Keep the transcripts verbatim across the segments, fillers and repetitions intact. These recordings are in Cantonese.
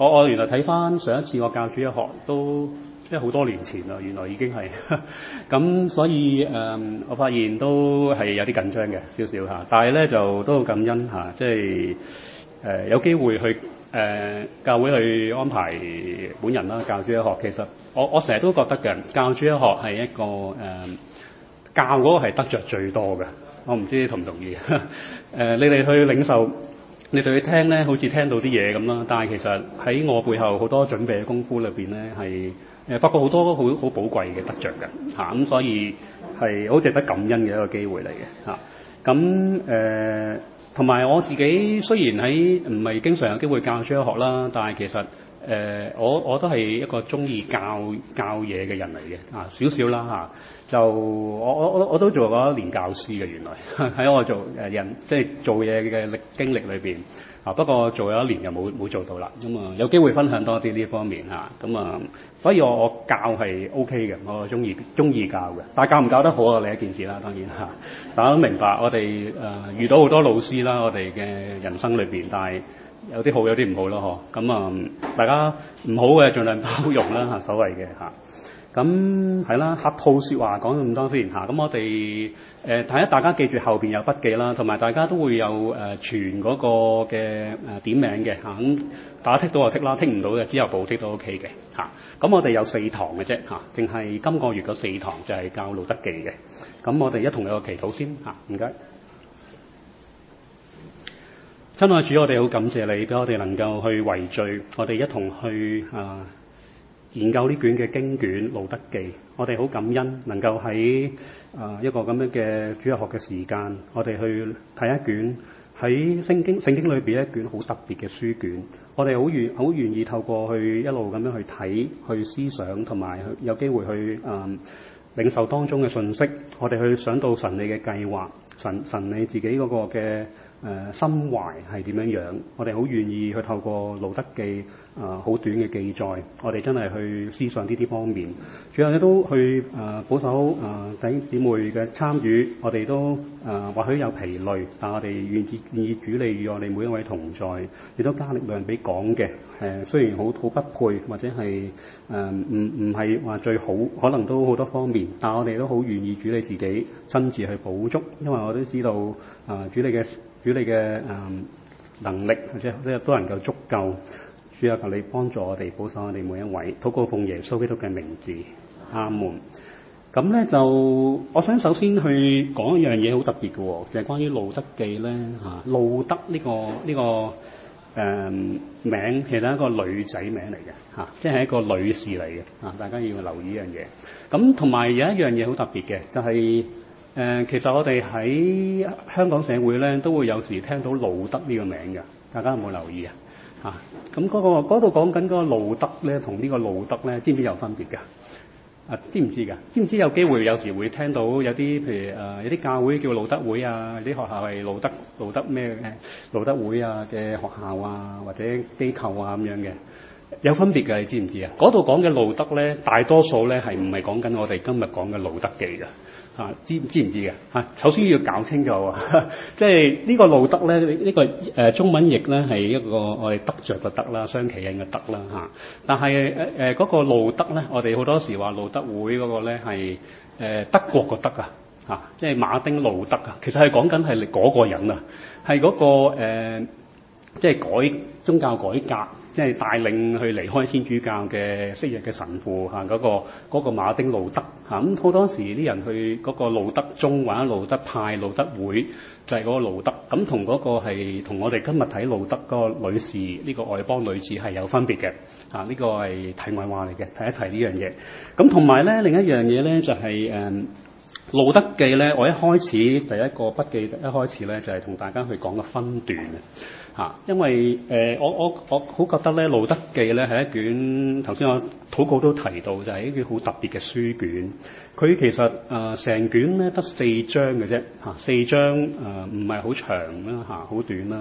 我我原來睇翻上一次我教主日學都即係好多年前啦，原來已經係咁，所以誒、嗯、我發現都係有啲緊張嘅少少嚇，但係咧就都好感恩嚇，即係誒有機會去誒、呃、教會去安排本人啦教主日學。其實我我成日都覺得嘅教主日學係一個誒、呃、教嗰個係得着最多嘅。我唔知你同唔同意？誒、呃、你哋去領受。你對佢聽咧，好似聽到啲嘢咁啦，但係其實喺我背後好多準備嘅功夫裏邊咧，係誒發覺好多好好寶貴嘅得着嘅嚇，咁、啊、所以係好值得感恩嘅一個機會嚟嘅嚇。咁誒同埋我自己雖然喺唔係經常有機會教主日學啦，但係其實誒、呃、我我都係一個中意教教嘢嘅人嚟嘅啊，少少啦嚇。就我我我我都做過一年教師嘅，原來喺我做誒人即係做嘢嘅歷經歷裏邊啊，不過做咗一年就冇冇做到啦。咁啊有機會分享多啲呢方面嚇，咁啊所以我我教係 O K 嘅，我中意中意教嘅。但係教唔教得好啊，另一件事啦，當然嚇。大家都明白，我哋誒、呃、遇到好多老師啦，我哋嘅人生裏邊，但係有啲好有啲唔好咯，嗬。咁啊大家唔好嘅盡量包容啦嚇，所謂嘅嚇。咁係啦，客套説話講咁多先嚇。咁我哋誒睇下大家記住後邊有筆記啦，同埋大家都會有誒、呃、傳嗰個嘅誒、呃、點名嘅嚇。咁、啊、大家剔到就剔啦，剔唔到嘅之後補剔都 OK 嘅嚇。咁、啊、我哋有四堂嘅啫嚇，淨、啊、係今個月嗰四堂就係教路得記嘅。咁我哋一同有個祈禱先嚇，唔、啊、該。親愛主，我哋好感謝你，俾我哋能夠去圍聚，我哋一同去啊。研究呢卷嘅經卷《路得記》，我哋好感恩能夠喺啊、呃、一個咁樣嘅主日學嘅時間，我哋去睇一卷喺聖經聖經裏邊一卷好特別嘅書卷。我哋好願好願意透過去一路咁樣去睇、去思想，同埋有機會去啊、呃、領受當中嘅信息。我哋去想到神你嘅計劃，神神你自己嗰個嘅誒、呃、心懷係點樣樣。我哋好願意去透過《路得記》啊好短嘅記載，我哋真係去思想呢啲方面。最後咧都去誒、呃、保守誒弟兄姊妹嘅參與，我哋都誒、呃、或許有疲累，但我哋願意願意主你與我哋每一位同在，亦都加力量俾講嘅誒。雖然好好不配，或者係誒唔唔係話最好，可能都好多方面，但我哋都好願意主你自己親自去補足，因為我都知道誒、呃、主你嘅主你嘅誒、呃、能力或者都都能夠足夠。主啊，求你幫助我哋，保守我哋每一位，禱告奉耶穌基督嘅名字，阿門。咁咧就，我想首先去講一樣嘢好特別嘅，就係、是、關於路得記咧嚇。路得呢、這個呢、這個誒、呃、名，其實係一個女仔名嚟嘅嚇，即係一個女士嚟嘅嚇。大家要留意一樣嘢。咁同埋有一樣嘢好特別嘅，就係、是、誒、呃、其實我哋喺香港社會咧都會有時聽到路得呢個名嘅，大家有冇留意啊？嚇，咁嗰、那個嗰度講緊嗰個路得咧，同呢個路得咧，知唔知有分別㗎？啊，知唔知㗎？知唔知有機會有時會聽到有啲譬如誒、呃、有啲教會叫路得會啊，有啲學校係路得路得咩誒路得會啊嘅學校啊或者機構啊咁樣嘅，有分別㗎，你知唔知啊？嗰度講嘅路得咧，大多數咧係唔係講緊我哋今日講嘅路得記㗎？嚇、啊，知知唔知嘅？嚇、啊，首先要搞清楚喎，即係呢個路得咧，呢、這個誒、呃、中文譯咧係一個我哋得着嘅得啦，雙企人嘅得啦嚇。但係誒誒嗰個路得咧，我哋好多時話路得會嗰個咧係誒德國個德啊嚇，即係馬丁路德啊，其實係講緊係嗰個人啊，係嗰、那個、呃、即係改宗教改革。即係帶領去離開天主教嘅昔日嘅神父嚇，嗰、那個嗰、那個馬丁路德嚇，咁、嗯、好多時啲人去嗰個路德宗或者路德派、路德會就係、是、嗰個路德，咁同嗰個係同我哋今日睇路德嗰個女士呢、這個外邦女子係有分別嘅嚇，呢、這個係題外話嚟嘅，提一提呢樣嘢。咁同埋咧另一樣嘢咧就係、是、誒。嗯路得記咧，我一開始第一個筆記一開始咧就係、是、同大家去講個分段嘅嚇，因為誒、呃、我我我好覺得咧路得記咧係一卷頭先我禱告都提到就係一卷好特別嘅書卷，佢其實誒成、呃、卷咧得四章嘅啫嚇，四章誒唔係好長啦嚇，好短啦。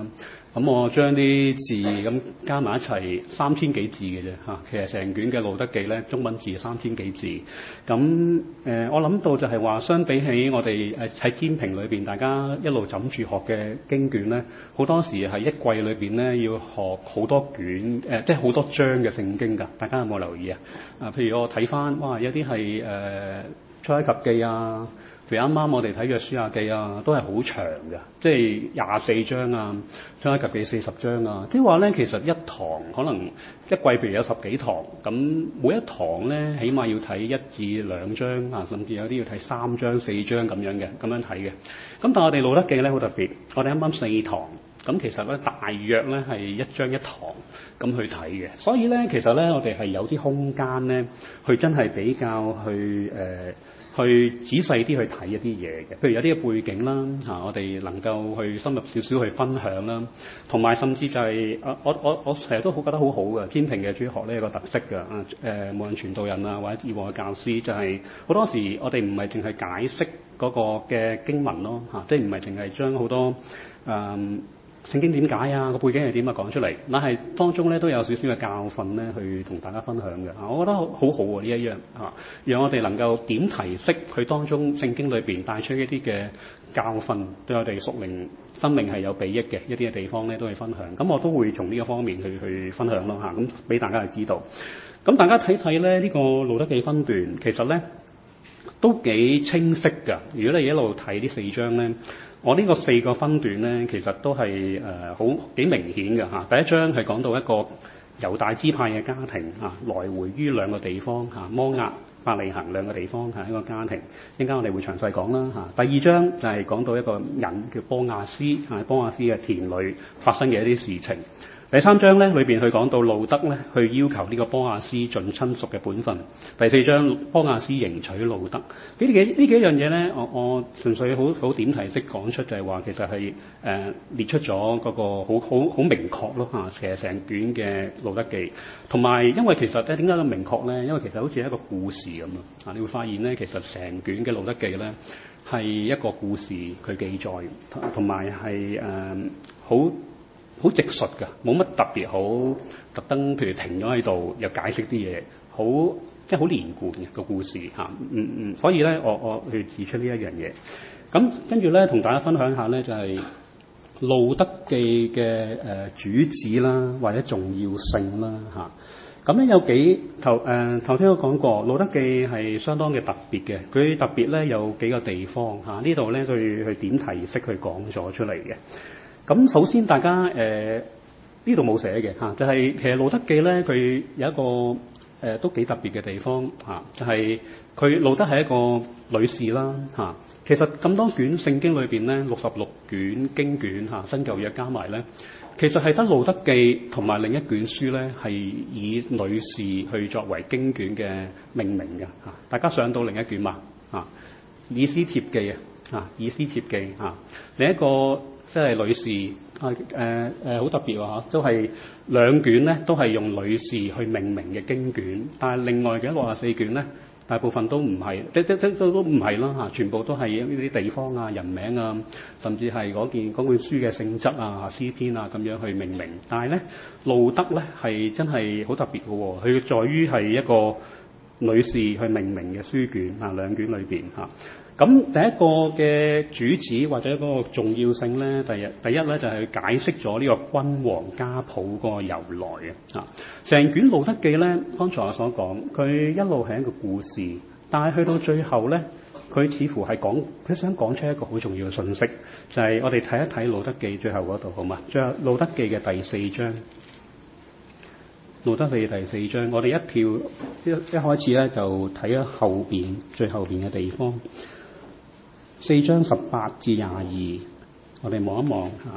咁我將啲字咁加埋一齊，三千幾字嘅啫嚇。其實成卷嘅《路德記》咧，中文字三千幾字。咁誒、呃，我諗到就係話，相比起我哋誒喺天平裏邊，大家一路枕住學嘅經卷咧，好多時係一季裏邊咧要學好多卷誒、呃，即係好多章嘅聖經㗎。大家有冇留意啊？啊，譬如我睇翻，哇，有啲係誒出埃及記啊。譬如啱啱我哋睇嘅約書亞記啊，都係好長嘅，即係廿四章啊，出埃及記四十章啊。即係話咧，其實一堂可能一季譬如有十幾堂，咁每一堂咧起碼要睇一至兩章啊，甚至有啲要睇三章四章咁樣嘅，咁樣睇嘅。咁但係我哋路德記咧好特別，我哋啱啱四堂，咁其實咧大約咧係一章一堂咁去睇嘅。所以咧其實咧我哋係有啲空間咧，去真係比較去誒。呃去仔細啲去睇一啲嘢嘅，譬如有啲嘅背景啦，嚇、啊、我哋能夠去深入少少去分享啦，同埋甚至就係、是、啊，我我我成日都好覺得好好嘅，天平嘅主學呢有個特色嘅啊誒，無論傳道人啊或者以往嘅教師，就係、是、好多時我哋唔係淨係解釋嗰個嘅經文咯，嚇、啊，即係唔係淨係將好多誒。嗯聖經點解啊？個背景係點啊？講出嚟，但係當中咧都有少少嘅教訓咧，去同大家分享嘅。啊，我覺得好好好喎呢一樣啊，讓我哋能夠點提識佢當中聖經裏邊帶出一啲嘅教訓，對我哋屬靈生命係有裨益嘅一啲嘅地方咧，都係分享。咁我都會從呢個方面去去分享咯嚇，咁、啊、俾大家去知道。咁大家睇睇咧呢、這個路德記分段，其實咧都幾清晰㗎。如果你一路睇呢四章咧。我呢個四個分段咧，其實都係誒好幾明顯嘅嚇。第一章係講到一個猶大支派嘅家庭嚇、啊，來回於兩個地方嚇、啊，摩押、伯利恆兩個地方係、啊、一個家庭。陣間我哋會詳細講啦嚇。第二章就係講到一個人叫波亞斯嚇，波亞斯嘅田裏發生嘅一啲事情。第三章咧，裏邊去講到路德咧，去要求呢個波亞斯盡親屬嘅本分。第四章波亞斯迎娶路德。呢幾呢幾樣嘢咧，我我純粹好好點題式講出，就係話其實係誒、呃、列出咗嗰個好好好明確咯嚇，其實成卷嘅路德記。同埋因為其實咧點解咁明確咧？因為其實好似一個故事咁啊！你會發現咧，其實成卷嘅路德記咧係一個故事佢記載，同埋係誒好。好直述㗎，冇乜特別好特登，譬如停咗喺度又解釋啲嘢，好即係好連貫嘅個故事嚇。嗯嗯，所以咧，我我去指出呢一樣嘢。咁跟住咧，同大家分享下咧，就係、是、路德記嘅誒、呃、主旨啦，或者重要性啦嚇。咁、啊、咧有幾頭誒頭先都講過，路德記係相當嘅特別嘅。佢特別咧有幾個地方嚇，啊、呢度咧去去點提式去講咗出嚟嘅。咁首先大家誒呢度冇寫嘅嚇，就係、是、其實路德記咧佢有一個誒、呃、都幾特別嘅地方嚇、啊，就係、是、佢路德係一個女士啦嚇、啊。其實咁多卷聖經裏邊咧，六十六卷經卷嚇、啊，新舊約加埋咧，其實係得路德記同埋另一卷書咧係以女士去作為經卷嘅命名嘅嚇、啊。大家上到另一卷嘛嚇，以斯帖記啊嚇，以斯帖記嚇，另一個。即係女士啊，誒誒好特別喎、啊、都係兩卷咧，都係用女士去命名嘅經卷。但係另外嘅六十四卷咧，大部分都唔係，即即即都都唔係啦嚇，全部都係呢啲地方啊、人名啊，甚至係嗰件嗰本書嘅性質啊、詩篇啊咁樣去命名。但係咧，路德咧係真係好特別嘅喎、啊，佢在於係一個女士去命名嘅書卷啊，兩卷裏邊嚇。咁第一個嘅主旨或者嗰個重要性咧，第一第一咧就係、是、解釋咗呢個君王家譜嗰個由來嘅啊。成卷路德記咧，剛才我所講，佢一路係一個故事，但係去到最後咧，佢似乎係講佢想講出一個好重要嘅信息，就係、是、我哋睇一睇路德記最後嗰度好嘛？最後路德記嘅第四章，路德記第四章，我哋一跳一一開始咧就睇咗後邊最後邊嘅地方。四章十八至廿二，我哋望一望嚇。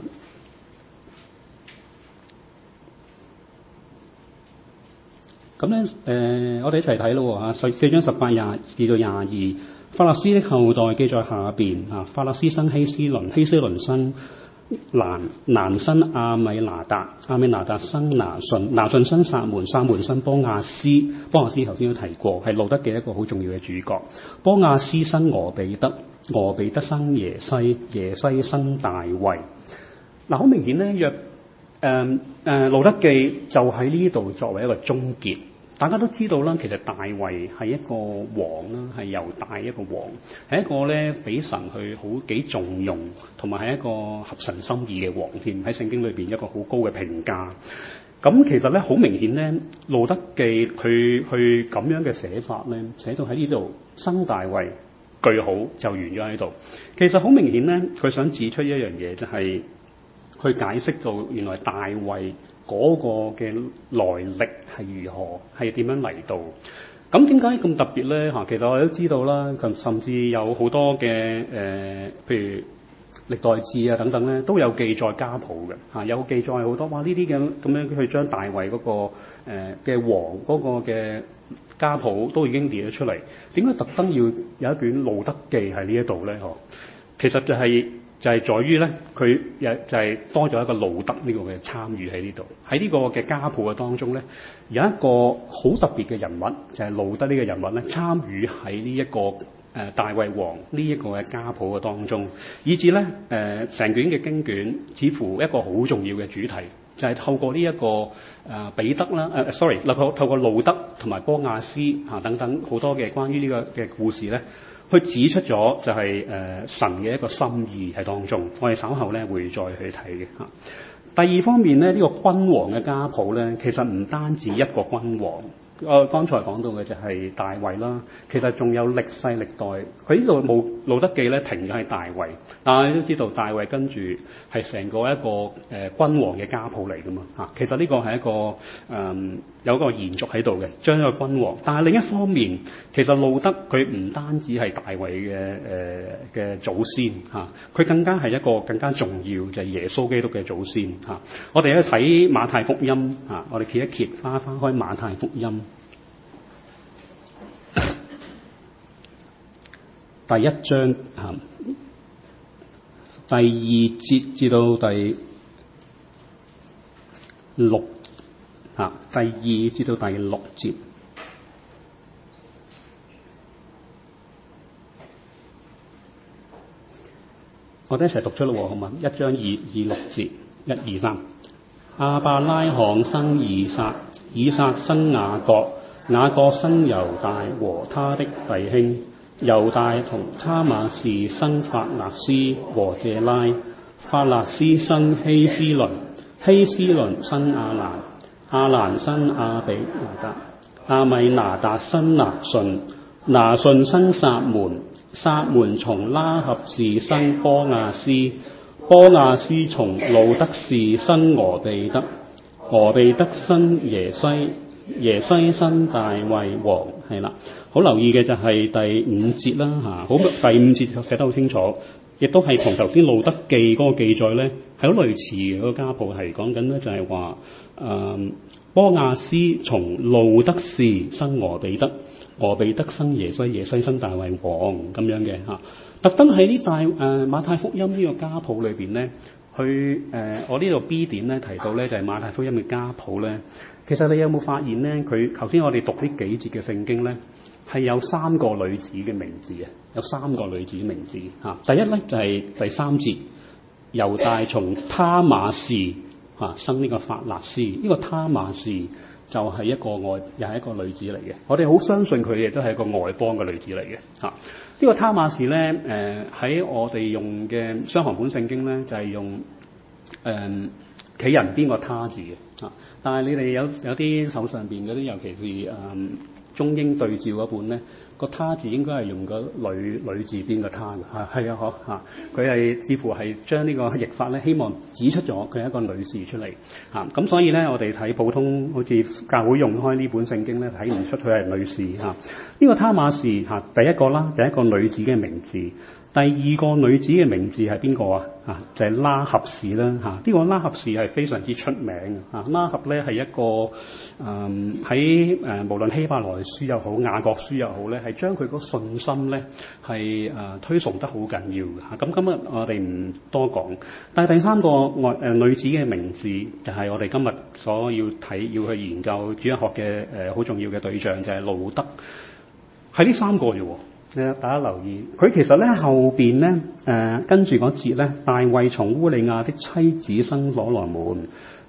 咁咧誒，我哋一齊睇咯嚇。四四章十八廿至到廿二，法勒斯的後代記在下邊嚇。法勒斯生希斯倫，希斯倫生蘭，蘭生亞米拿達，亞米拿達生拿順，拿順生撒門，撒門生波亞斯，波亞斯頭先都提過，係路德記一個好重要嘅主角。波亞斯生俄比德。俄比德生耶西，耶西生大衛。嗱，好明顯咧，約誒誒路得記就喺呢度作為一個終結。大家都知道啦，其實大衛係一個王啦，係猶大一個王，係一個咧俾神去好幾重用，同埋係一個合神心意嘅王添。喺聖經裏邊一個好高嘅評價。咁其實咧好明顯咧，路得記佢去咁樣嘅寫法咧，寫到喺呢度生大衛句號就完咗喺度。其實好明顯咧，佢想指出一樣嘢，就係、是、去解釋到原來大衛嗰個嘅來歷係如何，係點樣嚟到。咁點解咁特別咧？嚇，其實我哋都知道啦，甚至有好多嘅誒、呃，譬如歷代志啊等等咧，都有記載家譜嘅嚇，有記載好多哇！呢啲嘅咁樣去將大衛嗰、那個嘅、呃、王嗰個嘅家譜都已經列咗出嚟。點解特登要有一卷路得記喺呢一度咧？嗬，其實就係、是。就係在於咧，佢又就係多咗一個路得呢個嘅參與喺呢度。喺呢個嘅家譜嘅當中咧，有一個好特別嘅人物，就係、是、路得呢個人物咧，參與喺呢一個誒、呃、大衛王呢一個嘅家譜嘅當中，以至咧誒成卷嘅經卷，似乎一個好重要嘅主題，就係、是、透過呢、這、一個誒、呃、彼得啦，誒、呃、sorry，透過透過路得同埋波亞斯嚇、啊、等等好多嘅關於呢個嘅故事咧。佢指出咗就係、是、誒、呃、神嘅一個心意喺當中，我哋稍後咧會再去睇嘅嚇。第二方面咧，呢、這個君王嘅家譜咧，其實唔單止一個君王。我剛才講到嘅就係大衛啦，其實仲有歷世歷代。佢呢度冇路得記咧停咗喺大衛，但係你都知道大衛跟住係成個一個誒、呃、君王嘅家譜嚟噶嘛嚇。其實呢個係一個誒、呃、有一個延續喺度嘅，將一個君王。但係另一方面，其實路得佢唔單止係大衛嘅誒嘅祖先嚇，佢、啊、更加係一個更加重要就係、是、耶穌基督嘅祖先嚇、啊。我哋去睇馬太福音嚇、啊，我哋揭一揭翻翻開馬太福音。第一章嚇，第二節至到第六嚇，第二至到第六節，我哋一齊讀出咯，好嘛？一章二二六節，一二三。亞伯拉罕生以撒，以撒生雅各，雅各生猶大和他的弟兄。猶大同他瑪士生法勒斯和謝拉，法勒斯生希斯倫，希斯倫生亞蘭，亞蘭生亞比拿達，亞米拿達生拿順，拿順生撒門，撒門從拉合士生波亞斯，波亞斯從路得士生俄備得，俄備得生耶西，耶西生大衛王。係啦，好留意嘅就係第五節啦嚇，好第五節寫得好清楚，亦都係同頭先路得記嗰個記載咧係好類似嘅。嗰個家譜係講緊咧就係話誒波亞斯從路得士生俄備得，俄備得生耶西，耶西生大衛王咁樣嘅嚇。特登喺呢大誒馬太福音呢個家譜裏邊咧，去誒、呃、我呢度 B 點咧提到咧就係、是、馬太福音嘅家譜咧。其實你有冇發現咧？佢頭先我哋讀呢幾節嘅聖經咧，係有三個女子嘅名字嘅，有三個女子嘅名字嚇、啊。第一咧就係、是、第三節，猶大從他瑪士嚇生呢個法勒斯，呢、這個他瑪士就係一個外，又係一個女子嚟嘅。我哋好相信佢亦都係一個外邦嘅女子嚟嘅嚇。啊這個、呢個他瑪士咧，誒、呃、喺我哋用嘅雙行本聖經咧，就係、是、用誒。呃企人邊個他字嘅嚇，但係你哋有有啲手上邊嗰啲，尤其是誒、嗯、中英對照嗰本咧，個他字應該係用個女女字邊個他嘅嚇，係啊嗬嚇，佢係似乎係將呢個譯法咧，希望指出咗佢係一個女士出嚟嚇，咁、啊、所以咧我哋睇普通好似教會用開呢本聖經咧，睇唔出佢係女士嚇。呢、啊這個他瑪士嚇第一個啦，第一個女子嘅名字。第二個女子嘅名字係邊個啊？啊，就係、是、拉合士啦嚇。呢、啊這個拉合士係非常之出名嘅嚇。拉合咧係一個誒喺誒無論希伯來書又好，雅各書又好咧，係將佢個信心咧係誒推崇得好緊要嘅嚇。咁、啊、今日我哋唔多講，但係第三個外誒、呃、女子嘅名字就係我哋今日所要睇要去研究主日學嘅誒好重要嘅對象，就係、是、路得。係呢三個啫喎。大家留意，佢其實咧後邊咧誒跟住嗰節咧，大衛從烏利亞的妻子生所羅門，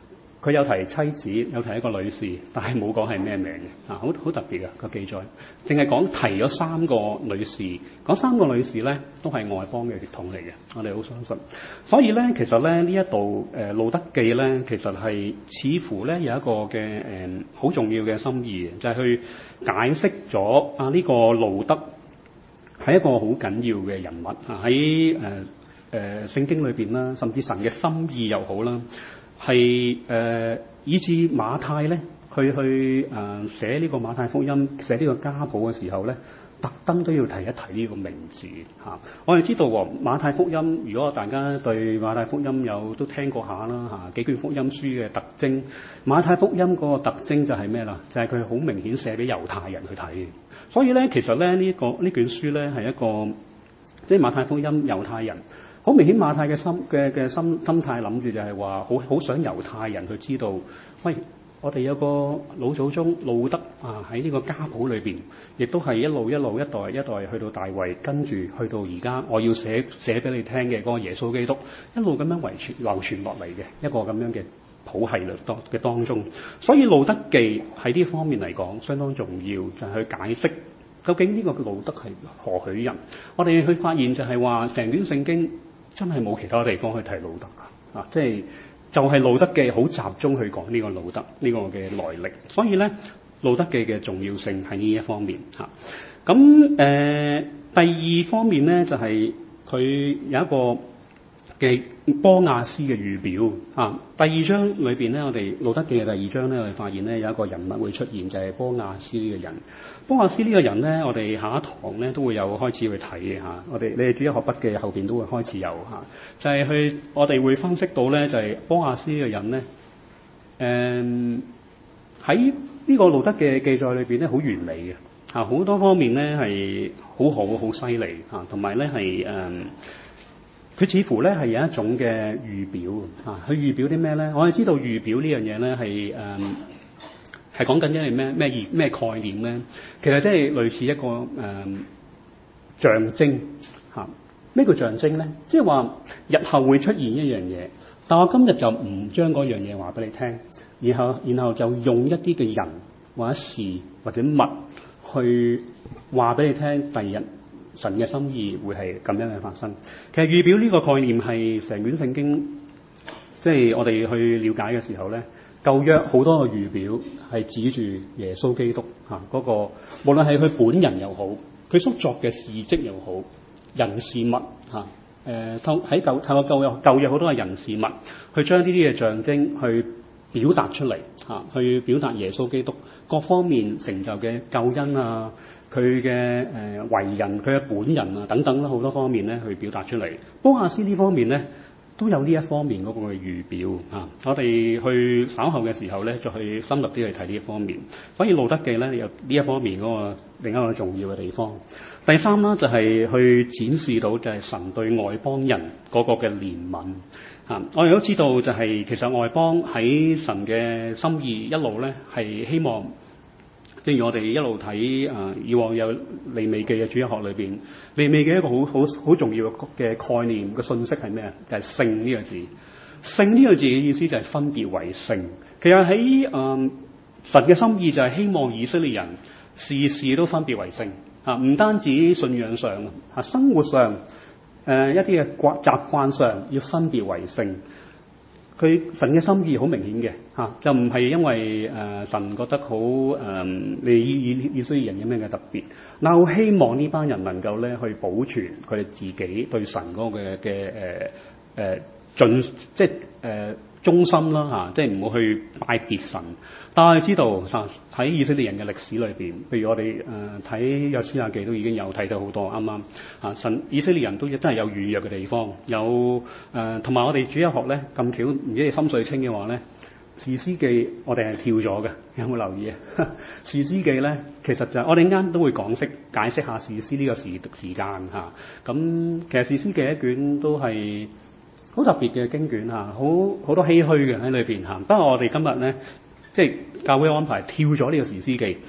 佢有提妻子，有提一個女士，但係冇講係咩名嘅啊，好好特別嘅個記載，淨係講提咗三個女士，嗰三個女士咧都係外邦嘅血統嚟嘅，我哋好相信。所以咧，其實咧呢一度誒路得記咧，其實係似乎咧有一個嘅誒好重要嘅心意，就係、是、去解釋咗啊呢、這個路得係一個好緊要嘅人物啊喺誒誒聖經裏邊啦，甚至神嘅心意又好啦。係誒、呃，以至馬太咧，佢去誒、呃、寫呢個馬太福音，寫呢個家譜嘅時候咧，特登都要提一提呢個名字嚇、啊。我哋知道喎，馬太福音，如果大家對馬太福音有都聽過下啦嚇，幾卷福音書嘅特徵，馬太福音嗰個特徵就係咩啦？就係佢好明顯寫俾猶太人去睇。所以咧，其實咧呢、這個呢卷書咧係一個即係馬太福音猶太人。好明顯馬太嘅心嘅嘅心心態諗住就係話好好想猶太人去知道，喂，我哋有個老祖宗路得啊喺呢個家譜裏邊，亦都係一路一路一代一代去到大衛，跟住去到而家我要寫寫俾你聽嘅嗰個耶穌基督，一路咁樣遺傳流傳落嚟嘅一個咁樣嘅譜系律當嘅當中，所以路得記喺呢方面嚟講相當重要，就係去解釋究竟呢個路得係何許人。我哋去發現就係話成卷聖經真係冇其他地方去提路得㗎，啊，即係就係、是、路得記好集中去講呢個路得呢、這個嘅來歷，所以咧路得記嘅重要性喺呢一方面嚇。咁、啊、誒、呃、第二方面咧就係、是、佢有一個嘅波亞斯嘅預表啊。第二章裏邊咧，我哋路得記嘅第二章咧，我哋發現咧有一個人物會出現，就係、是、波亞斯呢個人。波亞斯呢個人咧，我哋下一堂咧都會有開始去睇嘅嚇。我哋你哋主日學筆記後邊都會開始有嚇，就係、是、去我哋會分析到咧，就係、是、波亞斯呢個人咧，誒喺呢個路得嘅記載裏邊咧，好完美嘅嚇，好多方面咧係好好好犀利嚇，同埋咧係誒，佢、呃、似乎咧係有一種嘅預表嚇。佢預表啲咩咧？我哋知道預表呢樣嘢咧係誒。呃係講緊因為咩咩意咩概念咧？其實即係類似一個誒、呃、象徵嚇。咩叫象徵咧？即係話日後會出現一樣嘢，但我今日就唔將嗰樣嘢話俾你聽，然後然後就用一啲嘅人或者事或者物去話俾你聽，第二日神嘅心意會係咁樣嘅發生。其實預表呢個概念係成卷聖經，即係我哋去了解嘅時候咧。舊約好多嘅預表係指住耶穌基督嚇嗰、那個，無論係佢本人又好，佢所作嘅事蹟又好，人事物嚇誒，透喺舊透過舊約舊約好多嘅人事物，去將呢啲嘅象徵去表達出嚟嚇、啊，去表達耶穌基督各方面成就嘅救恩啊，佢嘅誒為人，佢嘅本人啊等等啦，好多方面咧去表達出嚟。波亞斯呢方面咧，都有呢一方面嗰個嘅預表啊！我哋去稍後嘅時候咧，再去深入啲去睇呢一方面。所以路得記咧有呢一方面嗰個另一個重要嘅地方。第三啦，就係、是、去展示到就係神對外邦人嗰個嘅憐憫啊！我哋都知道就係、是、其實外邦喺神嘅心意一路咧係希望。正如我哋一路睇啊，以往有利未記嘅主日學裏邊，利未記一個好好好重要嘅概念嘅信息係咩啊？就係聖呢個字。聖呢個字嘅意思就係分別為聖。其實喺嗯神嘅心意就係希望以色列人事事都分別為聖啊，唔單止信仰上啊，生活上誒、呃、一啲嘅慣習慣上要分別為聖。佢神嘅心意好明顯嘅嚇，就唔係因為誒、呃、神覺得好誒、呃、你以以色列人有咩嘅特別，嗱，好希望呢班人能夠咧去保存佢哋自己對神嗰個嘅嘅誒誒盡即係誒、呃、忠心啦嚇、啊，即係唔好去拜別神。但係知道喺、啊、以色列人嘅歷史裏邊，譬如我哋誒睇約書亞記都已經有睇到好多啱啱啊神以色列人都真係有軟弱嘅地方，有誒同埋我哋主日學咧咁巧，唔知你心水清嘅話咧，士師記我哋係跳咗嘅，有冇留意啊？士師記咧其實就係、我哋啱都會講釋解釋下士師呢個時時間嚇。咁、啊、其實士師記一卷都係好特別嘅經卷嚇，好好多唏噓嘅喺裏邊嚇。不過我哋今日咧。即係教會安排跳咗呢個士師記，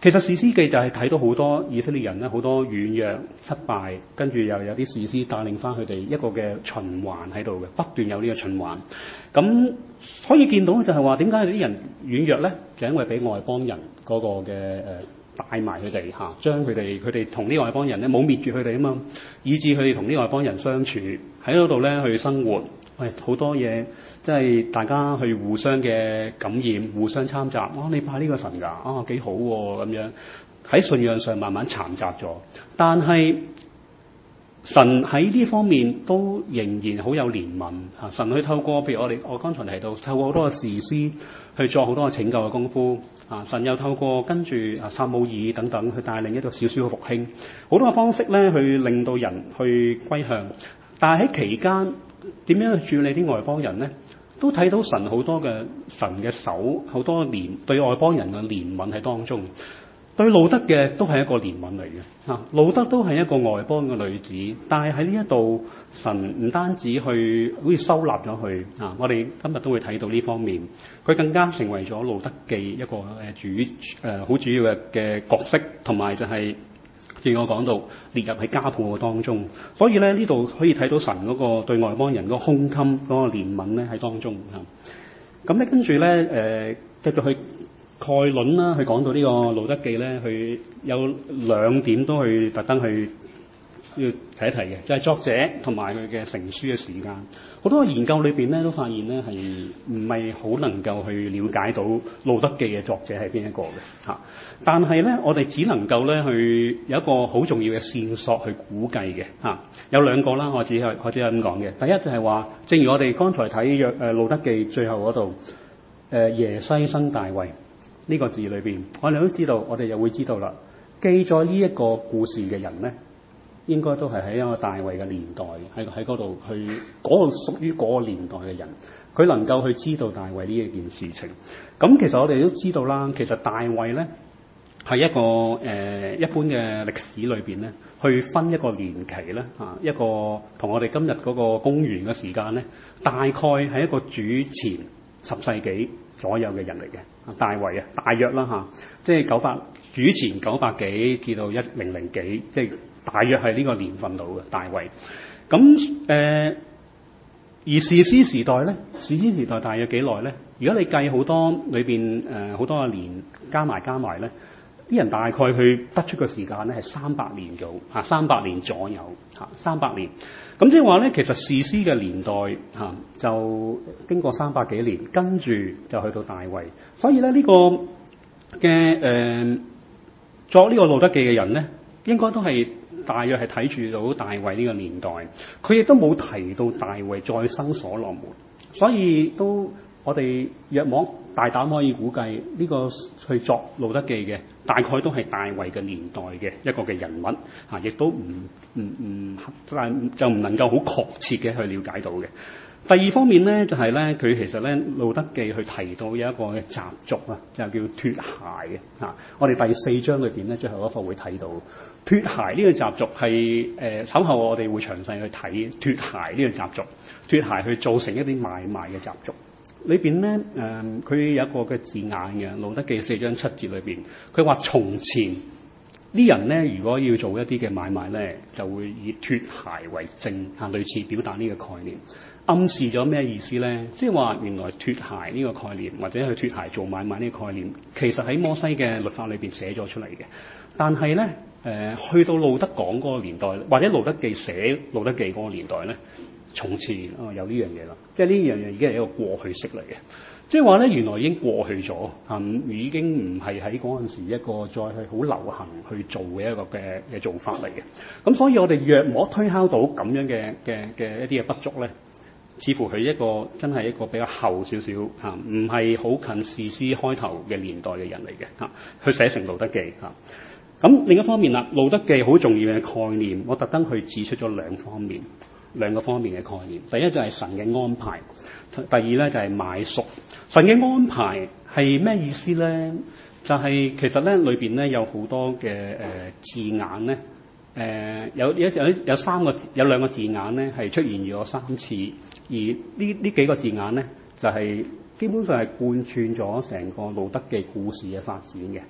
其實士師記就係睇到好多以色列人咧，好多軟弱失敗，跟住又有啲士師帶領翻佢哋一個嘅循環喺度嘅，不斷有呢個循環。咁可以見到就係話點解有啲人軟弱咧？就因為俾外邦人嗰個嘅誒帶埋佢哋嚇，將佢哋佢哋同呢外邦人咧冇滅絕佢哋啊嘛，以致佢哋同呢外邦人相處喺嗰度咧去生活。喂，好多嘢，即係大家去互相嘅感染，互相參雜。哦，你拜呢個神㗎？啊，幾好喎、啊、咁樣。喺信仰上慢慢摻雜咗，但係神喺呢方面都仍然好有憐憫嚇。神去透過，譬如我哋我剛才提到，透過好多嘅士師去做好多嘅拯救嘅功夫啊。神又透過跟住啊撒母耳等等去帶領一個小小嘅復興，好多嘅方式咧去令到人去歸向。但係喺期間，點樣去處理啲外邦人呢？都睇到神好多嘅神嘅手，好多憐對外邦人嘅憐憫喺當中。對路得嘅都係一個憐憫嚟嘅嚇，路得都係一個外邦嘅女子，但係喺呢一度神唔單止去好似收納咗佢啊，我哋今日都會睇到呢方面，佢更加成為咗路得記一個誒主誒好、呃、主要嘅嘅角色，同埋就係、是。正如我講到列入喺家譜嘅當中，所以咧呢度可以睇到神嗰個對外邦人嗰個胸襟嗰個憐憫咧喺當中嚇。咁咧跟住咧誒繼續去概論啦，去講到呢個路得記咧，佢有兩點都去特登去要提一提嘅，就係、是、作者同埋佢嘅成書嘅時間。好多研究裏邊咧都發現咧係唔係好能夠去了解到路得記嘅作者係邊一個嘅嚇。但係咧，我哋只能夠咧去有一個好重要嘅線索去估計嘅嚇。有兩個啦，我只係我只係咁講嘅。第一就係話，正如我哋剛才睇約誒路得記最後嗰度誒耶西生大衛呢個字裏邊，我哋都知道，我哋又會知道啦。記載呢一個故事嘅人咧，應該都係喺一個大衛嘅年代，喺喺嗰度去嗰個屬於嗰個年代嘅人，佢能夠去知道大衛呢一件事情。咁其實我哋都知道啦，其實大衛咧係一個誒、呃、一般嘅歷史裏邊咧，去分一個年期咧啊，一個同我哋今日嗰個公元嘅時間咧，大概係一個主前十世紀左右嘅人嚟嘅。大衛啊，大約啦嚇，即係九百主前九百幾至到一零零幾，即係。大約係呢個年份度嘅大衛，咁誒、呃、而士師時代咧，士師時代大約幾耐咧？如果你計好多裏邊誒好多嘅年加埋加埋咧，啲人大概去得出個時間咧係三百年左嚇，三百年左右嚇，三百年。咁即係話咧，其實士師嘅年代嚇、啊、就經過三百幾年，跟住就去到大衛。所以咧呢、這個嘅誒、呃、作呢個路得記嘅人咧，應該都係。大約係睇住到大衛呢個年代，佢亦都冇提到大衛再生所羅門，所以都我哋約莫大膽可以估計呢、這個去作路得記嘅，大概都係大衛嘅年代嘅一個嘅人物嚇，亦、啊、都唔唔唔，但就唔能夠好確切嘅去了解到嘅。第二方面咧，就係、是、咧，佢其實咧路得記去提到有一個嘅習俗啊，就叫脫鞋嘅嚇。我哋第四章裏邊咧，最後一課會睇到脫鞋呢個習俗係誒、呃，稍後我哋會詳細去睇脫鞋呢個習俗，脫鞋去造成一啲買賣嘅習俗。裏邊咧誒，佢、呃、有一個嘅字眼嘅，路得記四章七節裏邊，佢話從前啲人咧，如果要做一啲嘅買賣咧，就會以脫鞋為證嚇，類似表達呢個概念。暗示咗咩意思咧？即係話原來脫鞋呢個概念，或者去脫鞋做買賣呢個概念，其實喺摩西嘅律法裏邊寫咗出嚟嘅。但係咧，誒、呃、去到路得講嗰個年代，或者路得記寫路得記嗰個年代咧，從前啊、哦、有呢樣嘢啦。即係呢樣嘢已經係一個過去式嚟嘅。即係話咧，原來已經過去咗，啊、嗯、已經唔係喺嗰陣時一個再係好流行去做嘅一個嘅嘅做法嚟嘅。咁所以我哋約莫推敲到咁樣嘅嘅嘅一啲嘅不足咧。似乎佢一個真係一個比較後少少嚇，唔係好近士師開頭嘅年代嘅人嚟嘅嚇，去寫成路得記嚇。咁另一方面啦，路得記好重要嘅概念，我特登去指出咗兩方面，兩個方面嘅概念。第一就係神嘅安排，第二咧就係買贖。神嘅安排係咩意思咧？就係、是、其實咧裏邊咧有好多嘅誒、呃、字眼咧，誒、呃、有有有有三個有兩個字眼咧係出現咗三次。而呢呢幾個字眼咧，就係、是、基本上係貫穿咗成個路得記故事嘅發展嘅。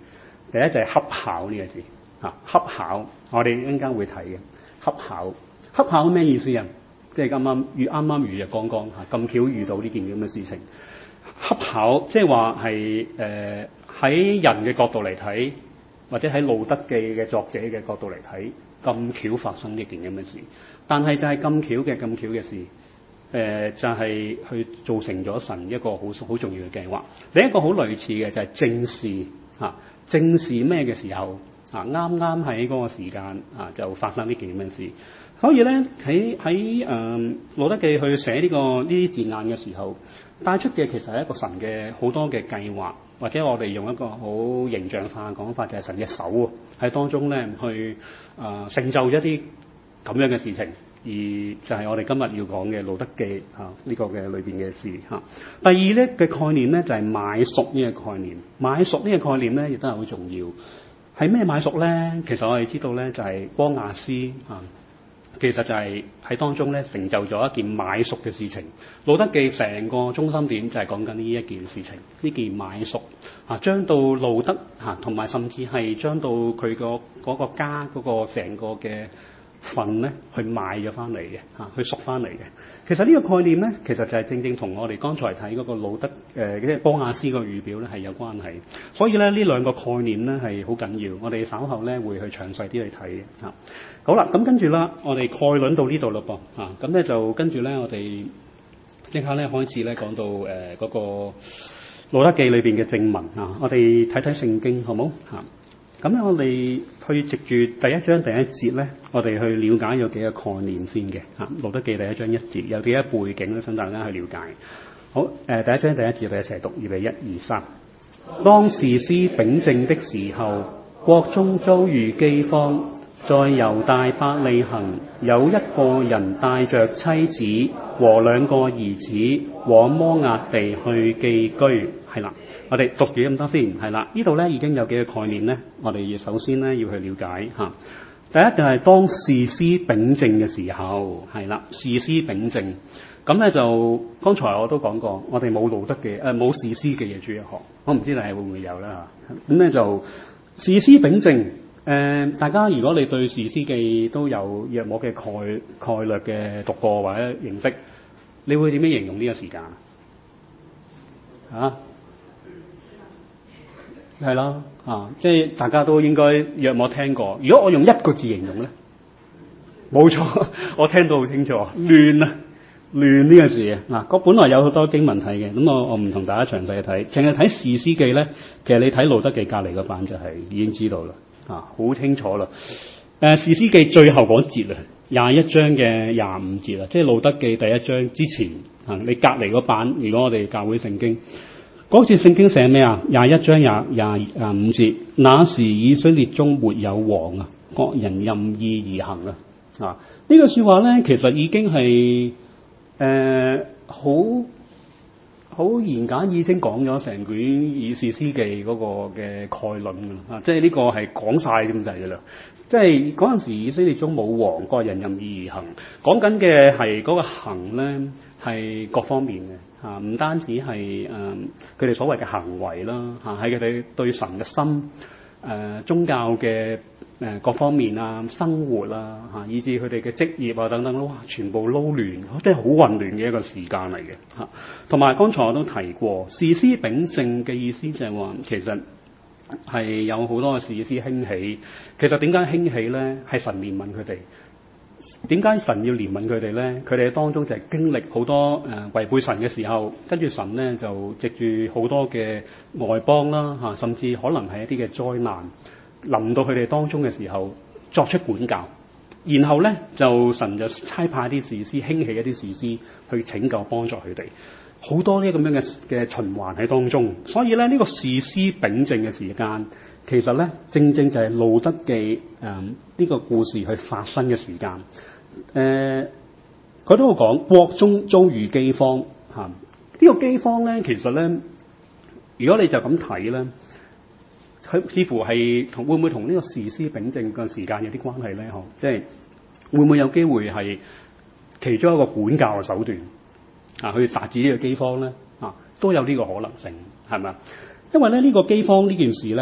第一就係恰巧呢個字嚇，恰巧我哋一陣間會睇嘅恰巧。恰巧咩意思啊？即係啱啱遇啱啱遇日剛剛嚇，咁巧遇到呢件咁嘅事情。恰巧即係話係誒喺人嘅角度嚟睇，或者喺路德記嘅作者嘅角度嚟睇，咁巧發生呢件咁嘅事。但係就係咁巧嘅咁巧嘅事，誒、呃、就係、是、去造成咗神一個好好重要嘅計劃。另一個好類似嘅就係正視嚇，正視咩嘅時候啊？啱啱喺嗰個時間啊，就發生呢件咁嘅事。所以咧喺喺誒路德記去寫呢、這個呢啲字眼嘅時候，帶出嘅其實係一個神嘅好多嘅計劃，或者我哋用一個好形象化嘅講法，就係神嘅手喎喺當中咧去誒、呃、成就一啲咁樣嘅事情，而就係我哋今日要講嘅路德記嚇呢、啊這個嘅裏邊嘅事嚇、啊。第二咧嘅概念咧就係、是、買贖呢個概念，買贖呢個概念咧亦都係好重要。係咩買贖咧？其實我哋知道咧就係波亞斯啊。其實就係喺當中咧成就咗一件買贖嘅事情。路德記成個中心點就係講緊呢一件事情，呢件買贖啊，將到路德嚇，同、啊、埋甚至係將到佢個嗰個家嗰個成個嘅份咧去買咗翻嚟嘅嚇，去贖翻嚟嘅。其實呢個概念咧，其實就係正正同我哋剛才睇嗰個路德誒即係波亞斯個預表咧係有關係。所以咧呢兩個概念咧係好緊要，我哋稍後咧會去詳細啲去睇嘅嚇。好啦，咁跟住啦，我哋概論到呢度嘞噃，啊，咁咧就跟住咧，我哋即刻咧開始咧講到誒嗰、呃那個路德記裏邊嘅正文啊，我哋睇睇聖經好冇嚇？咁、啊、咧我哋去藉住第一章第一節咧，我哋去了解有幾個概念先嘅嚇。路德記第一章一節有幾個背景咧，想大家去了解。好，誒、呃、第一章第一節我哋一齊讀，預備一二三。當士師秉政的時候，國中遭遇饑荒。在猶大伯利恆，有一個人帶着妻子和兩個兒子往摩押地去寄居。係啦，我哋讀住咁多先。係啦，呢度咧已經有幾個概念咧，我哋首先咧要去了解嚇。第一就係當士師秉政嘅時候，係啦，士師秉政。咁咧就剛才我都講過，我哋冇路德嘅誒冇士師嘅嘢主日學，我唔知你係會唔會有啦嚇。咁咧就士師秉政。誒、呃，大家如果你對士師記都有約莫嘅概概略嘅讀過或者認識，你會點樣形容呢個時間啊？係啦，啊，即係大家都應該約莫聽過。如果我用一個字形容咧，冇錯，我聽到好清楚，亂啊，亂呢個字啊。嗱，我本來有好多經文睇嘅，咁我我唔同大家詳細睇，淨係睇士師記咧。其實你睇路德記隔離個版就係已經知道啦。啊，好清楚啦！誒、呃，士師記最後嗰節啊，廿一章嘅廿五節啊，即係路德記第一章之前啊。你隔離個版，如果我哋教會聖經嗰節聖經寫咩啊？廿一章廿廿廿五節，那時以色列中沒有王啊，各人任意而行啊。啊，這個、呢句説話咧，其實已經係誒好。好言簡意精講咗成卷以士師記嗰個嘅概論㗎，啊，即係呢個係講晒咁滯㗎啦。即係嗰陣時以色列中冇王，個人任意而行，講緊嘅係嗰個行咧係各方面嘅嚇，唔單止係誒佢哋所謂嘅行為啦嚇，係佢哋對神嘅心誒、呃、宗教嘅。誒各方面啊，生活啊，嚇，以至佢哋嘅職業啊等等，哇，全部撈亂，真係好混亂嘅一個時間嚟嘅嚇。同埋剛才我都提過，士師秉政嘅意思就係話，其實係有好多嘅士師興起。其實點解興起咧？係神憐憫佢哋。點解神要憐憫佢哋咧？佢哋當中就係經歷好多誒、呃、違背神嘅時候，跟住神咧就藉住好多嘅外邦啦嚇，甚至可能係一啲嘅災難。臨到佢哋當中嘅時候，作出管教，然後咧就神就差派啲士師，興起一啲士師去拯救幫助佢哋，好多呢咁樣嘅嘅循環喺當中。所以咧呢、這個士師秉政嘅時間，其實咧正正就係路德記誒呢個故事去發生嘅時間。誒、呃，佢都有講國中遭遇饑荒嚇，啊這個、饑荒呢個饑荒咧其實咧，如果你就咁睇咧。佢似乎係同會唔會同呢個士師秉政嘅時間有啲關係咧？嗬，即係會唔會有機會係其中一個管教嘅手段啊？去達至呢個饑荒咧啊，都有呢個可能性，係咪啊？因為咧呢個饑荒呢件事咧，